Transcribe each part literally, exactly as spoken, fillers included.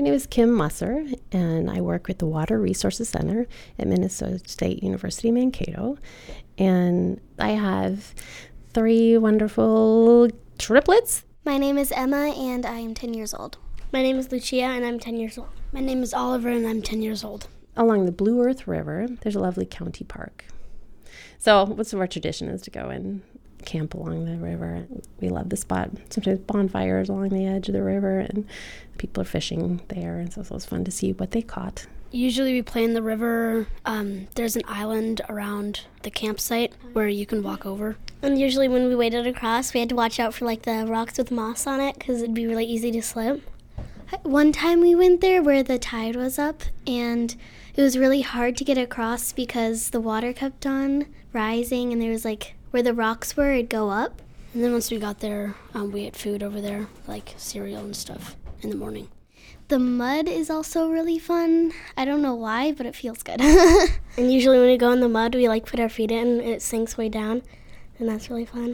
name is Kim Musser, and I work with the Water Resources Center at Minnesota State University, Mankato. And I have three wonderful triplets. My name is Emma, and I am ten years old. My name is Lucia, and I'm ten years old. My name is Oliver, and I'm ten years old. Along the Blue Earth River, there's a lovely county park. So what's our tradition is to go and camp along the river. We love the spot. Sometimes bonfires along the edge of the river, and people are fishing there, and so, so it's fun to see what they caught. Usually we play in the river. Um, there's an island around the campsite where you can walk over. And usually when we waded across, we had to watch out for like the rocks with moss on it because it'd be really easy to slip. One time we went there where the tide was up, and it was really hard to get across because the water kept on rising, and there was like where the rocks were, it'd go up. And then once we got there, um, we ate food over there, like cereal and stuff in the morning. The mud is also really fun. I don't know why, but it feels good. And usually when we go in the mud, we like put our feet in and it sinks way down, and that's really fun.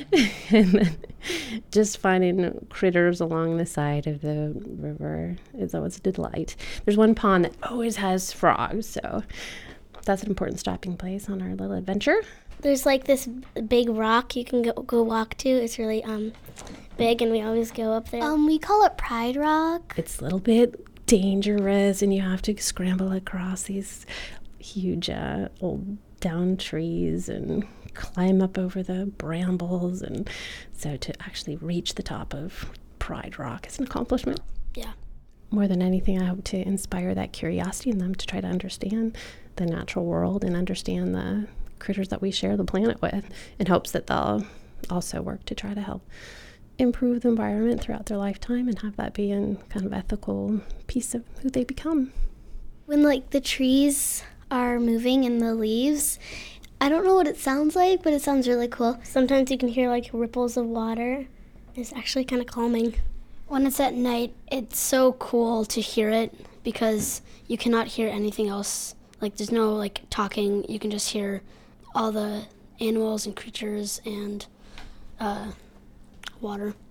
And then just finding critters along the side of the river is always a delight. There's one pond that always has frogs, so that's an important stopping place on our little adventure. There's like this big rock you can go, go walk to. It's really um big, and we always go up there. Um, we call it Pride Rock. It's a little bit dangerous, and you have to scramble across these huge uh, old down trees and climb up over the brambles, and so to actually reach the top of Pride Rock is an accomplishment. Yeah. More than anything, I hope to inspire that curiosity in them to try to understand the natural world and understand the critters that we share the planet with, in hopes that they'll also work to try to help improve the environment throughout their lifetime and have that be a kind of ethical piece of who they become. When like the trees are moving in the leaves, I don't know what it sounds like, but it sounds really cool. Sometimes you can hear like ripples of water. It's actually kind of calming. When it's at night, it's so cool to hear it because you cannot hear anything else. Like there's no like talking. You can just hear all the animals and creatures and uh, water.